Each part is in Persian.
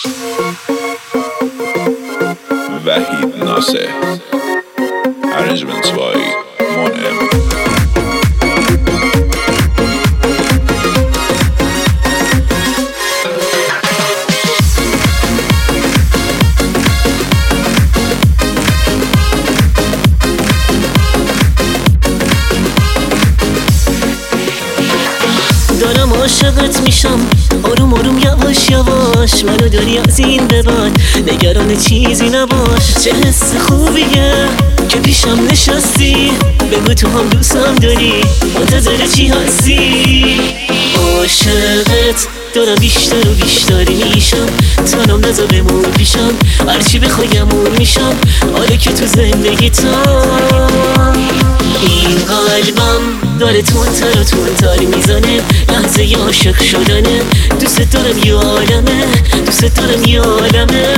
وحید ناصر Arrangements by Monem. دارم عاشقت میشم آروم آروم یواش یواش منو داری از این به بعد نگران چیزی نباش چه حس خوبیه که پیشم نشستی بگو تو هم دوستم داری منتظر چی هستی عاشقت دارم بیشتر و بیشتر میشم تنم نزا بمون پیشم هرچی بخوایم میشم حالا که تو زندگیتم این قلبم داره تونتر و تونتر میزنه لحظه عاشق شدنه دوست دارم یه عالمه دوست دارم یه عالمه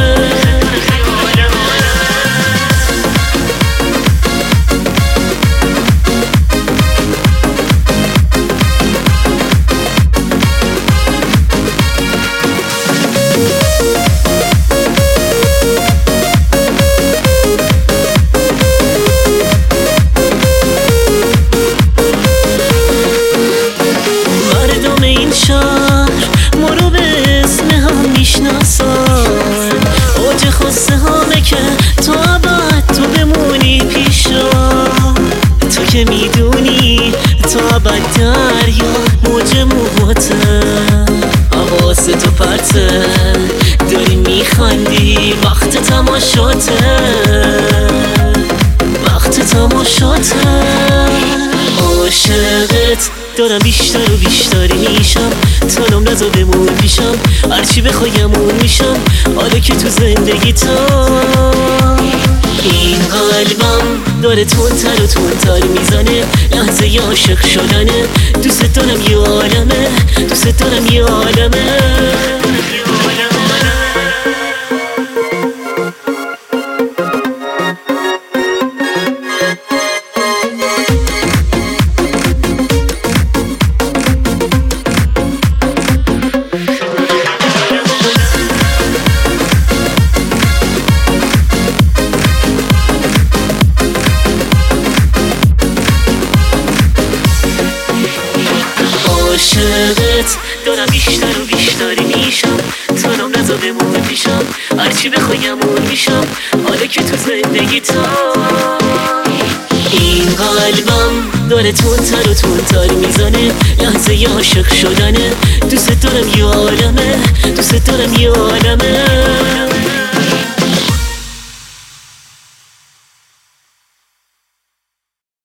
ما رو به اسم هم میشناسن اوج خواسته همه که تو ابد تو بمونی پیشم تو که میدونی تو ابد دریا موج موهاته حواس تو پرته داری میخندی وقت تماشاته وقت تماشاته عاشقت دارم بیشتر و بیشتر میشم تنم نزا بمون پیشم هرچی بخوایم میشم حالا که تو زندگیتم این قلبم داره تونتر و تونتر میزنه لحظه عاشق شدنه دوست دارم یه عالمه دوست دارم یه عالمه عاشقت دارم بیشتر و بیشتر میشم تنم نزا بمون پیشم هرچی بخوایم میشم حالا که تو زندگیتم این قلبم داره تونتر و تونتر میزنه لحظه عاشق شدنه دوست دارم یه عالمه دوست دارم یه عالمه